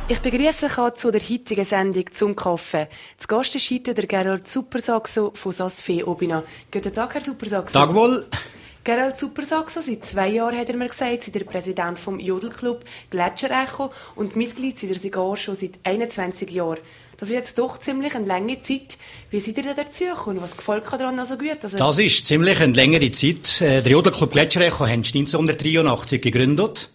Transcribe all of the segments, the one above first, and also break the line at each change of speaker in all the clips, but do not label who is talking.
Ich begrüße euch zu der heutigen Sendung «Zum Kaffee». Zu Gast ist heute der Gerald Supersaxo von Sasfee Obina. Guten Tag, Herr Supersaxo.
Tag wohl.
Gerald Supersaxo, seit 2 Jahren, hat er mir gesagt, seid ihr Präsident vom Jodelclub Gletscherecho und Mitglied seid ihr sogar schon seit 21 Jahren. Das ist jetzt doch ziemlich eine lange Zeit. Wie seid ihr denn dazu gekommen? Was gefällt euch daran noch so gut?
Das ist ziemlich eine längere Zeit. Der Jodelclub Gletscherecho haben 1983 gegründet.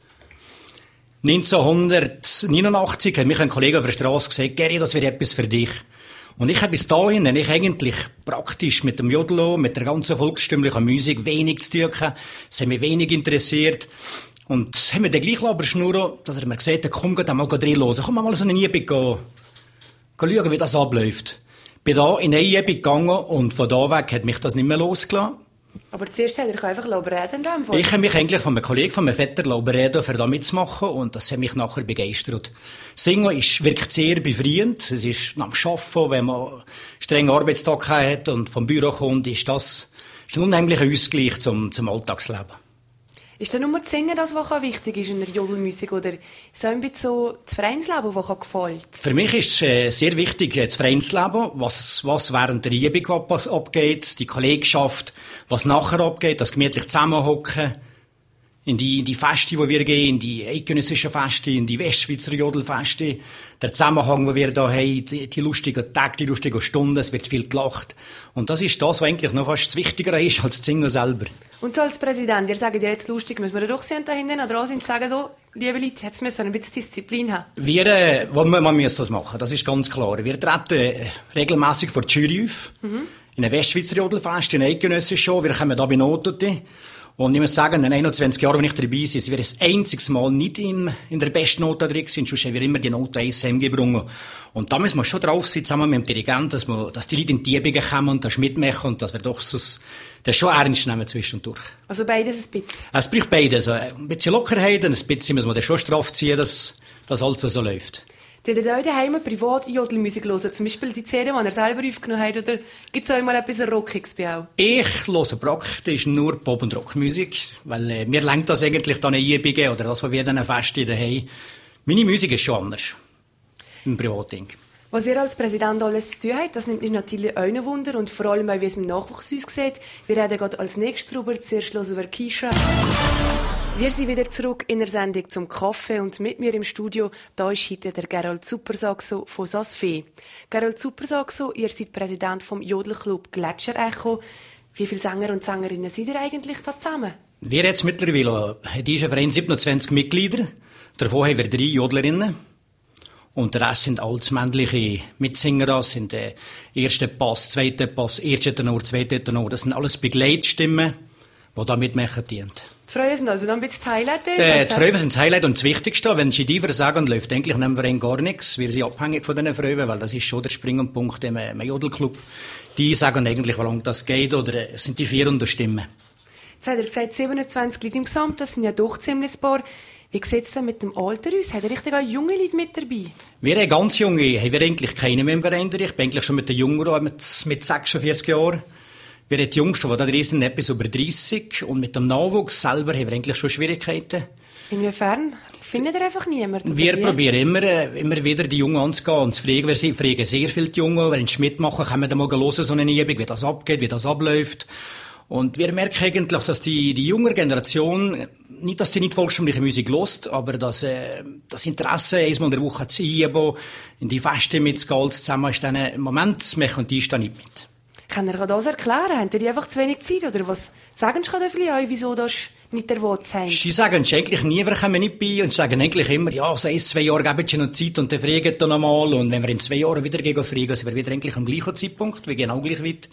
1989 hat mich ein Kollege auf der Straße gesagt, Geri, das wäre etwas für dich. Und ich habe bis dahin eigentlich praktisch mit dem Jodeln, mit der ganzen volkstümlichen Musik wenig zu tun gehabt. Es hat mich wenig interessiert. Und es hat mir dann gleich überschnurren, dass er mir gesagt hat, komm, geh mal drin hören. Komm mal so eine Übung schauen, wie das abläuft. Bin da in eine Übung gegangen und von da weg hat mich das nicht mehr losgelassen.
Aber zuerst hat er einfach überreden lassen.
Ich habe mich eigentlich von einem Kollegen, von meinem Vetter überreden, für da mitzumachen und das hat mich nachher begeistert. Singen wirkt sehr befreiend. Es ist nach dem Arbeiten, wenn man einen strengen Arbeitstag hat und vom Büro kommt, ist das ein unheimlicher Ausgleich zum Alltagsleben.
Ist denn nur das Singen das, was wichtig ist in der Jodelmusik, oder so ein bisschen so das Vereinsleben, das gefällt?
Für mich ist sehr wichtig das Vereinsleben, was während der Übung abgeht, die Kollegschaft, was nachher abgeht, das gemütlich zusammenhocken, in die Feste, wo wir gehen, in die eidgenössischen Feste, in die Westschweizer Jodelfeste, der Zusammenhang, wo wir da haben, die lustigen Tage, die lustigen Stunden, es wird viel gelacht. Und das ist das, was eigentlich noch fast wichtiger ist als das Singen selber.
Und so als Präsident, ihr sagt dir jetzt lustig, müssen wir doch sehen, da hinten dran sind und sagen so, liebe Leute, jetzt müssen wir ein bisschen Disziplin haben.
Man muss das machen, das ist ganz klar. Wir treten regelmässig vor die Jury auf, in einem Westschweizer Jodelfest, in eidgenössischen schon, wir kommen da bei Noten. Und ich muss sagen, in den 21 Jahren, wenn ich dabei bin, sind wir das einziges Mal nicht in der besten Note drin gewesen, sonst haben wir immer die Note 1 heimgebrungen. Und da müssen wir schon drauf sein, zusammen mit dem Dirigenten, dass die Leute in die Übungen kommen und das mitmachen und dass wir doch das schon ernst nehmen zwischendurch.
Also beides ein bisschen?
Es braucht beides. Ein bisschen Lockerheit und ein bisschen muss man dann schon straff ziehen, dass alles so läuft.
Die ihr da daheim privat Jodelmusik hören, zum Beispiel die CD, die ihr selber aufgenommen habt, oder gibt es auch mal etwas Rockiges bei euch?
Ich höre praktisch nur Pop- und Rockmusik, weil mir lenkt das eigentlich dann in Übungen oder das, was wir dann Feste daheim. Meine Musik ist schon anders. Im Privatding.
Was ihr als Präsident alles zu tun habt, das nimmt mich natürlich auch noch Wunder und vor allem auch, wie es im Nachwuchs aussieht. Wir reden gerade als nächstes darüber, zuerst hören wir Keisha. Wir sind wieder zurück in der Sendung «Zum Kaffee» und mit mir im Studio, da ist heute der Gerald Supersaxo von Sasfee. Gerald Supersaxo, ihr seid Präsident vom Jodelclub Gletscherecho. Wie viele Sänger und Sängerinnen seid ihr eigentlich da zusammen?
Wir jetzt mittlerweile, dieser Verein 27 Mitglieder, davon haben wir 3 Jodlerinnen. Und der Rest sind alles männliche Mitsinger, sind der erste Pass, zweite Pass, erste Tenor, zweite Tenor. Das sind alles Begleitstimmen, die da mitmachen dienen.
Die Freuen sind also noch ein bisschen das Highlight?
Die Freuen sind das Highlight und das Wichtigste. Wenn sie die sagen, läuft eigentlich in einem Verein gar nichts. Wir sind abhängig von diesen Freuen, weil das ist schon der springende Punkt im Jodelclub. Die sagen eigentlich, wie lange das geht, oder es sind die 400 Stimmen.
Jetzt hat er gesagt, 27 Leute im Gesamt, das sind ja doch ziemlich ein paar. Wie sieht es denn mit dem Alter aus? Hat er richtig auch junge Leute mit dabei?
Wir haben ganz junge, haben wir eigentlich keine mehr im Verein. Ich bin eigentlich schon mit den Jüngeren, mit 46 Jahren. Wir haben die Jüngsten, die da drin sind, etwas über 30. Und mit dem Nachwuchs selber haben wir eigentlich schon Schwierigkeiten.
Inwiefern? Findet ihr einfach niemanden?
Wir probieren immer wieder die Jungen anzugehen und zu fragen. Wir fragen sehr viele die Jungen, wenn sie mitmachen, können wir dann mal hören, so eine Übung, wie das abgeht, wie das abläuft. Und wir merken eigentlich, dass die junge Generation, nicht, dass die nicht volkstümliche Musik hört, aber dass das Interesse, einmal in der Woche zu üben, in die Feste mitzugehen, zusammen ist dann im Moment, machen die da nicht mit.
Kann er das erklären? Haben die einfach zu wenig Zeit? Oder was sagen Sie gerade euch, wieso das nicht der Wort sein?
Sie sagen eigentlich nie, wir kommen nicht bei und sagen eigentlich immer, ja, so 1-2 Jahre geben Sie noch Zeit und dann fragen dann nochmal. Und wenn wir in 2 Jahren wieder gehen fragen, sind wir wieder eigentlich am gleichen Zeitpunkt, wir gehen auch gleich weit.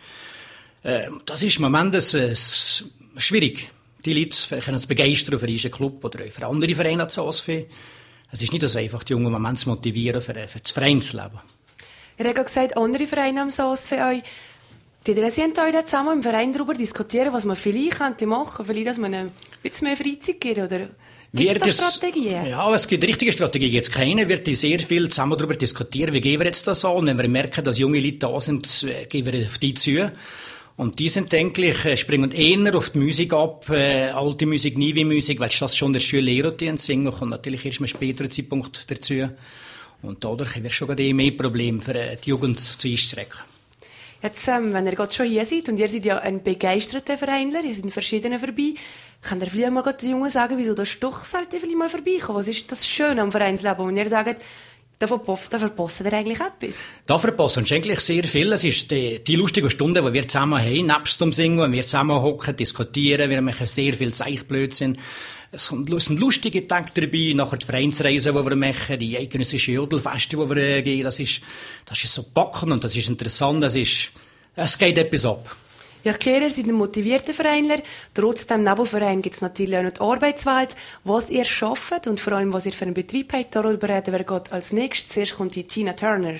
Das ist im Moment schwierig. Die Leute können uns begeistern für einen Club oder für andere Vereine als Sasfee. Es ist nicht so einfach, die jungen Menschen zu motivieren für das Vereinsleben.
Er hat gesagt, andere Vereine am Sasfee die sind euch zusammen im Verein darüber diskutieren, was man vielleicht machen könnte, vielleicht, dass man ein bisschen mehr Freizeit gibt, oder? Gibt es da Strategien?
Ja, es gibt richtige Strategien. Jetzt keine. Wir sehr viel zusammen darüber diskutieren, wie gehen wir jetzt das an. Und wenn wir merken, dass junge Leute da sind, gehen wir auf die zu. Und die sind eigentlich, springen eher auf die Musik ab, alte Musik, neue Musik, weil das schon der Schüler lehren, die singen, kommt natürlich erst mal späteren Zeitpunkt dazu. Und dadurch wird schon mehr Probleme für die Jugend zu einstrecken.
Jetzt, wenn ihr gerade schon hier seid, und ihr seid ja ein begeisterter Vereinler, ihr seid in verschiedenen vorbei, könnt ihr vielleicht mal den Jungen sagen, wieso das doch sollte vielleicht mal vorbeikommen? Was ist das Schöne am Vereinsleben? Und ihr sagt, da verpasst ihr eigentlich etwas? Da
verpassen wir eigentlich sehr viel. Es ist die lustige Stunde, die wir zusammen haben, nebst dem Singen, wenn wir zusammen hocken, diskutieren, wir machen sehr viel Zeichblödsinn. Es sind lustige Tage dabei, nachher die Vereinsreisen, die wir machen, die eidgenössischen Jodelfeste, die wir gehen, das ist so packend und das ist interessant, es geht etwas ab.
Ja, ich höre, ihr seid ein motivierter Vereinler. Trotzdem, neben dem Verein gibt es natürlich auch noch die Arbeitswelt. Was ihr schafft und vor allem, was ihr für einen Betrieb habt, darüber reden wir gerade als nächstes. Zuerst kommt die Tina Turner.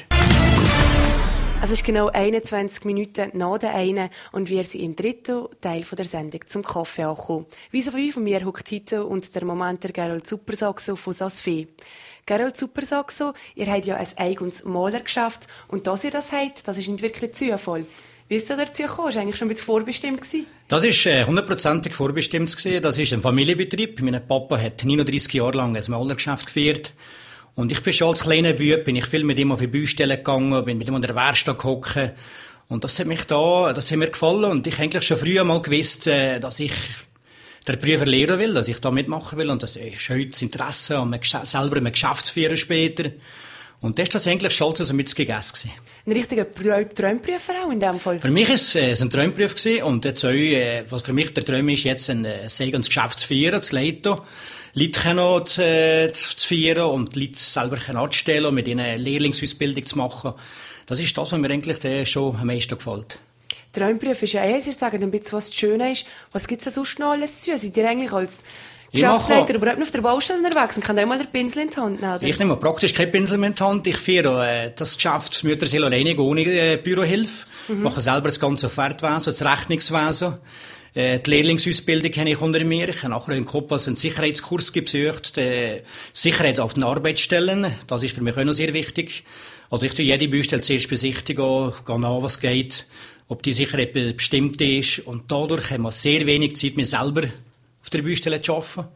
Es ist genau 21 Minuten nach der einen und wir sind im dritten Teil der Sendung zum Kaffee angekommen. Wie so von mir hockt heute und der Moment der Gerold Supersaxo von Sasfee. Gerold Supersaxo, ihr habt ja ein eigenes Malergeschäft und dass ihr das habt, das ist nicht wirklich Zufall. Wie ist ihr dazu gekommen? Das war eigentlich schon ein bisschen vorbestimmt gewesen?
Das war 100%ig vorbestimmt gewesen. Das ist ein Familienbetrieb. Mein Papa hat 39 Jahre lang ein Malergeschäft geführt. Und ich bin schon als kleiner Bub, bin ich viel mit ihm auf die Baustelle gegangen, bin mit ihm an der Werkstatt gehockt. Und das hat mir gefallen. Und ich habe eigentlich schon früher mal gewusst, dass ich der Prüfer lehren will, dass ich da mitmachen will. Und das ist heute das Interesse an selber einem Geschäftsführer später. Und das war das eigentlich schon so mitgegessen.
Ein richtiger Traumprüfer auch in dem Fall?
Für mich war es ein Traumprüf gewesen. Und jetzt auch, was für mich der Traum ist, jetzt ein eigenes Geschäft zu führen, zu leiten. Leute noch zu führen und Leute selber anzustellen und mit ihnen Lehrlingsausbildung zu machen. Das ist das, was mir eigentlich schon am meisten gefällt.
Traumprüf ist ja eins, ihr sagt ein bisschen, was das Schöne ist. Was gibt es sonst noch alles zu tun? Seid ihr eigentlich als Geschäftsleiter überhaupt noch auf der Baustelle unterwegs und kann auch mal den Pinsel in die Hand nehmen? Oder?
Ich nehme praktisch keinen Pinsel in die Hand. Ich führe das Geschäft Mütterseele alleine ohne Bürohilfe. Mache selber das ganze Offertwesen, das Rechnungswesen. Die Lehrlingsausbildung habe ich unter mir. Ich habe nachher in Kompass einen Sicherheitskurs besucht. Sicherheit auf den Arbeitsstellen. Das ist für mich auch noch sehr wichtig. Also ich tue jede Baustelle zuerst besichtigen, gehe an, was geht, ob die Sicherheit bestimmt ist. Und dadurch haben wir sehr wenig Zeit, mir selber auf der Baustelle zu arbeiten.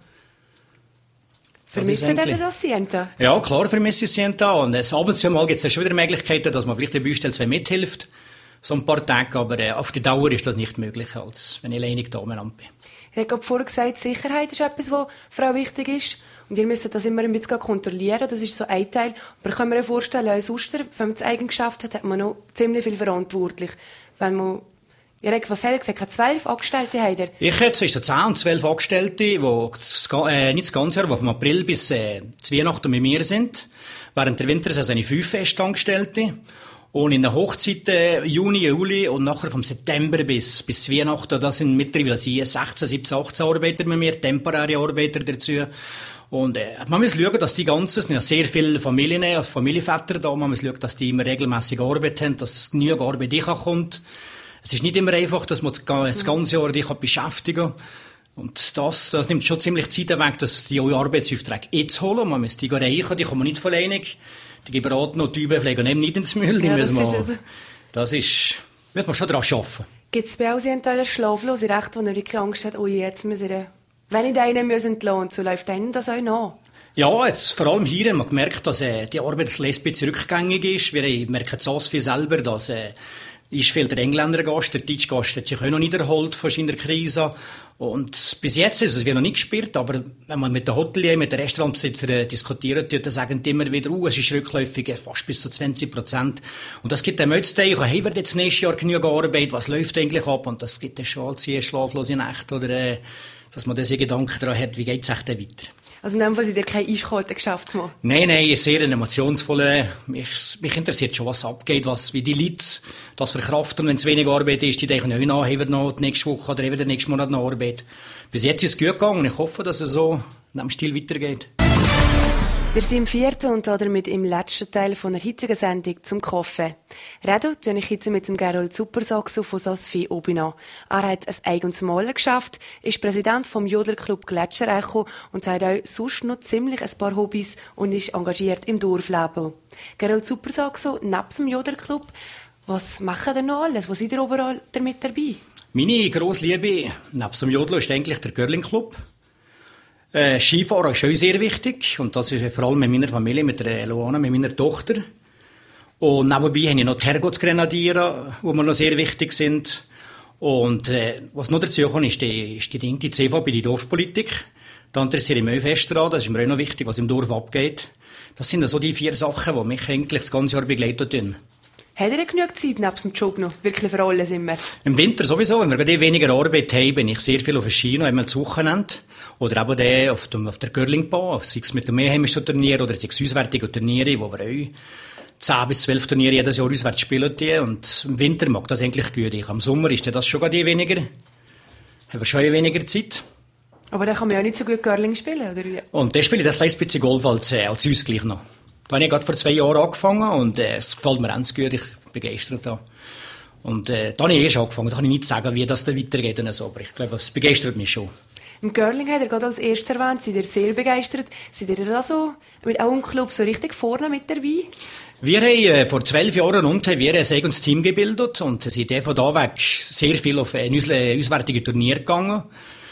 Vermissen ihr das Sienta?
Ja, klar vermisse ich Sienta. Und ab und zu mal gibt es ja schon wieder Möglichkeiten, dass man vielleicht der Baustelle mithilft. So ein paar Tage, aber auf die Dauer ist das nicht möglich, als wenn ich alleinig da bin.
Ich habe vorher gesagt, Sicherheit ist etwas, was Frau wichtig ist. Und ihr müsst das immer ein bisschen kontrollieren. Das ist so ein Teil. Aber ich kann mir ja vorstellen, als Oster, wenn man das eigene Geschäft hat, hat man noch ziemlich viel verantwortlich. Wenn man was hat er gesagt? 12 Angestellte hat er?
Ich habe zwischen 10 und 12 Angestellte, die nicht das ganze Jahr, die vom April bis zu Weihnachten mit mir sind. Während der Wintersaison habe ich 5 Festangestellte. Und in der Hochzeit, Juni, Juli und nachher vom September bis Weihnachten, da sind mittlerweile 16, 17, 18 Arbeiter mit mir, temporäre Arbeiter dazu. Und man muss schauen, dass die ganzen, es sind ja sehr viele Familien, Familienväter da, man muss schauen, dass die immer regelmäßig Arbeit haben, dass genügend Arbeit kommt. Es ist nicht immer einfach, dass man das ganze Jahr dich beschäftigen kann. Und das nimmt schon ziemlich Zeit weg, dass die Arbeitsaufträge jetzt holen. Man muss die erreichen, die kommen nicht von alleine. Die Geberaten und die Üben pflegen eben nicht ins Müll.
Ja,
muss man schon daran arbeiten.
Gibt es bei euch einen schlaflose Recht, wo ihr wirklich Angst hat, jetzt müssen wir, wenn nicht einen entlassen, so läuft einem das auch nach?
Ja, jetzt vor allem hier haben wir gemerkt, dass die Arbeit ein bisschen rückgängig ist. Wir merken es so viel selber, dass ist viel der Engländer Gast, der deutsche Gast hat sich auch noch nicht erholt von seiner Krise. Und bis jetzt ist es wieder noch nicht gespürt, aber wenn man mit den Hotelier, mit den Restaurantbesitzern diskutiert, dann sagen die immer wieder, es ist rückläufig, fast bis zu 20%. Und das gibt einem auch zu denken, hey, wird jetzt nächstes Jahr genug Arbeit, was läuft eigentlich ab? Und das gibt dann schon als schlaflose Nächte oder, dass man diese Gedanken daran hat, wie geht's echt weiter?
Also in dem Fall sind ihr kein eiskalter Geschäftsmann?
Nein, ist sehr ein emotionsvoller. Mich interessiert schon, was abgeht, wie die Leute das verkraften. Wenn es wenig Arbeit ist, die denken, haben wir noch die nächste Woche oder den nächsten Monat noch Arbeit. Bis jetzt ist es gut gegangen und ich hoffe, dass es so in diesem Stil weitergeht.
Wir sind im 4. und damit im letzten Teil von der heutigen Sendung zum Kaffee. Reden tue ich jetzt mit dem Gerold Supersaxo von Sasfee Obina. Er hat ein eigenes Malergeschäft, ist Präsident vom Jodlerclub Gletscherecho und hat auch sonst noch ziemlich ein paar Hobbys und ist engagiert im Dorfleben. Gerold Supersaxo, neben dem Jodlerclub, was machen ihr noch alles? Was seid ihr überall damit dabei?
Meine grosse Liebe neben dem Jodler ist eigentlich der Görling-Club. Skifahren ist auch sehr wichtig. Und das ist vor allem mit meiner Familie, mit der Luana, mit meiner Tochter. Und nebenbei habe ich noch die Herrgottsgrenadiere, die mir noch sehr wichtig sind. Und was noch dazu kommt, ist die CVP, die Dorfpolitik. Da interessiere ich mich auch fest daran. Das ist mir auch noch wichtig, was im Dorf abgeht. Das sind so die 4 Sachen, die mich eigentlich das ganze Jahr begleiten.
Hat ihr genug Zeit neben dem Job noch? Wirklich für alles immer?
Im Winter sowieso. Wenn wir gerade weniger Arbeit haben, bin ich sehr viel auf der Ski, einmal das Wochenende. Oder eben auf der Curlingbahn, sei es mit dem mehrheimischen Turnier oder sei es auswärtige Turniere, wo wir auch 10 bis 12 Turniere jedes Jahr auswärts spielen. Und im Winter mag das eigentlich gut. Am Sommer ist das schon gerade weniger. Haben wir schon weniger Zeit.
Aber dann kann man ja nicht so gut Curling spielen, oder wie?
Und dann spiele ich das ein bisschen Golf als Ausgleich noch. Da habe ich gerade vor 2 Jahren angefangen und es gefällt mir ganz gut. Ich bin begeistert da. Und da habe ich erst angefangen. Da kann ich nicht sagen, wie das da weitergeht und so. Aber ich glaube, es begeistert mich schon.
Im Curling hat er gerade als erstes erwähnt, seid ihr sehr begeistert. Seid ihr da so mit auch im Club so richtig vorne mit dabei?
Wir haben vor 12 Jahren ein eigenes Team gebildet und sind von da weg sehr viel auf auswärtige Turniere gegangen.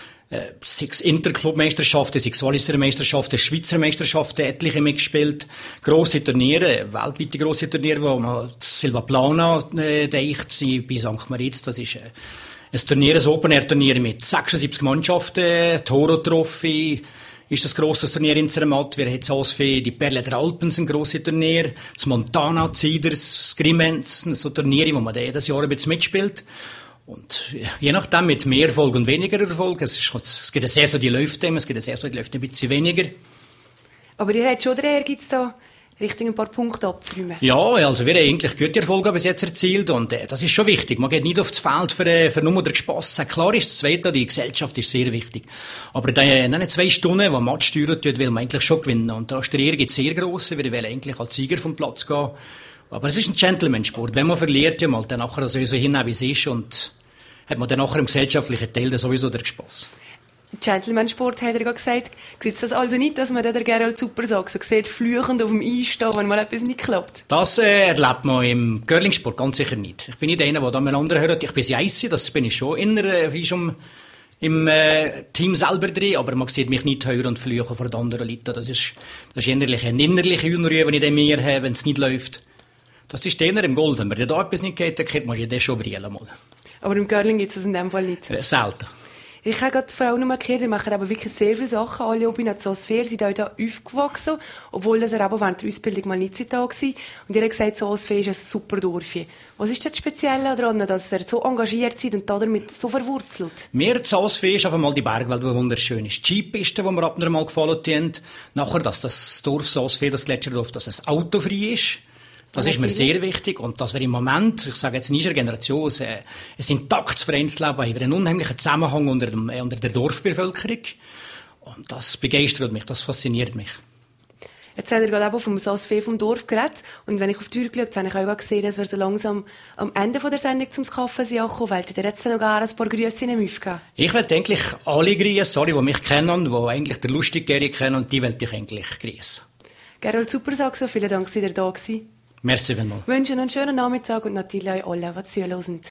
Sei es Interclub-Meisterschaften, sei es Walliser Meisterschaften, Schweizer Meisterschaften, etliche mitgespielt. Grosse Turniere, weltweite grosse Turniere, wo man Silva Plana deicht, bei St. Moritz. Das ist ein Turnier, ein Open-Air-Turnier mit 76 Mannschaften, Toro Trophy ist das grosses Turnier in Zermatt. Wir haben das ASV, die Perle der Alpen sind grosse Turnier, das Montana, Ziders, Grimenz, so Turniere, wo man jedes Jahr ein bisschen mitspielt. Und je nachdem mit mehr Erfolg und weniger Erfolg. Es gibt eine Saison, die läuft es gibt eine Saison, die läuft ein bisschen weniger.
Aber ihr habt schon den Ehrgeiz, da richtig ein paar Punkte abzuräumen.
Ja, also wir haben eigentlich gute Erfolge bis jetzt erzielt und das ist schon wichtig. Man geht nicht aufs Feld für nur den Spass. Klar ist das Zweite, die Gesellschaft ist sehr wichtig. Aber in den 2 Stunden, wo Match steuern tut, will man eigentlich schon gewinnen. Und da ist der Ehrgeiz sehr gross. Wir wollen eigentlich als Sieger vom Platz gehen. Aber es ist ein Gentleman-Sport. Wenn man verliert, ja mal dann nachher sowieso hin, wie es ist und hat man dann nachher im gesellschaftlichen Teil dann sowieso den Spass.
Gentleman-Sport, hat er gerade gesagt. Gibt es das also nicht, dass man den Gerald Super sagt, so sieht, fluchend auf dem Eis stehen, wenn mal etwas nicht klappt? Das
erlebt man im Curlingsport ganz sicher nicht. Ich bin nicht einer, der da mal andere hört. Ich bin sehr eisig, das bin ich schon im Team selber drin, aber man sieht mich nicht hören und fluchen vor den anderen Leuten. Das ist eine innerliche Unruhe, die ich in mir habe, wenn es nicht läuft. Das ist eher im Golf. Wenn mir da etwas nicht geht, dann kriegt man ja schon brillen mal.
Aber im Curling gibt es das in dem Fall nicht?
Selten.
Ich habe gerade vorhin noch markiert, ihr macht aber wirklich sehr viele Sachen. Alle oben in der Zoosphäre sind auch da aufgewachsen, obwohl das aber während der Ausbildung mal nicht da war. Und ihr habt gesagt, Zoosphäre ist ein super Dorf. Was ist das Spezielle daran, dass ihr so engagiert seid und damit so verwurzelt?
Mir Zoosphäre ist einfach mal die Bergwelt, die wunderschön ist. Die Skipiste, die mir ab und an mal gefallen haben. Nachher, dass das Dorf Zoosphäre, das Gletscherdorf, dass es autofrei ist. Das ist mir sehr wichtig. Und dass wir im Moment, ich sage jetzt in unserer Generation, ein intaktes Vereinsleben haben, einen unheimlichen Zusammenhang unter der Dorfbevölkerung. Und das begeistert mich, das fasziniert mich.
Jetzt habt ihr gerade eben vom Zoosphäre vom Dorf geredet. Und wenn ich auf die Tür geschaut habe, habe ich auch gesehen, dass wir so langsam am Ende der Sendung zum Kaffee sind angekommen. Wollt ihr jetzt noch gar ein paar Grüße in den Müff geben? Ich will eigentlich alle grüßen, die mich kennen, die eigentlich der Lustig-Geri kennen, und die will ich eigentlich grüßen. Gerald Super sagt so, vielen Dank, dass ihr da gewesen.
Merci vielmals.
Ich wünsche einen schönen Nachmittag und natürlich euch alle, die zuhören.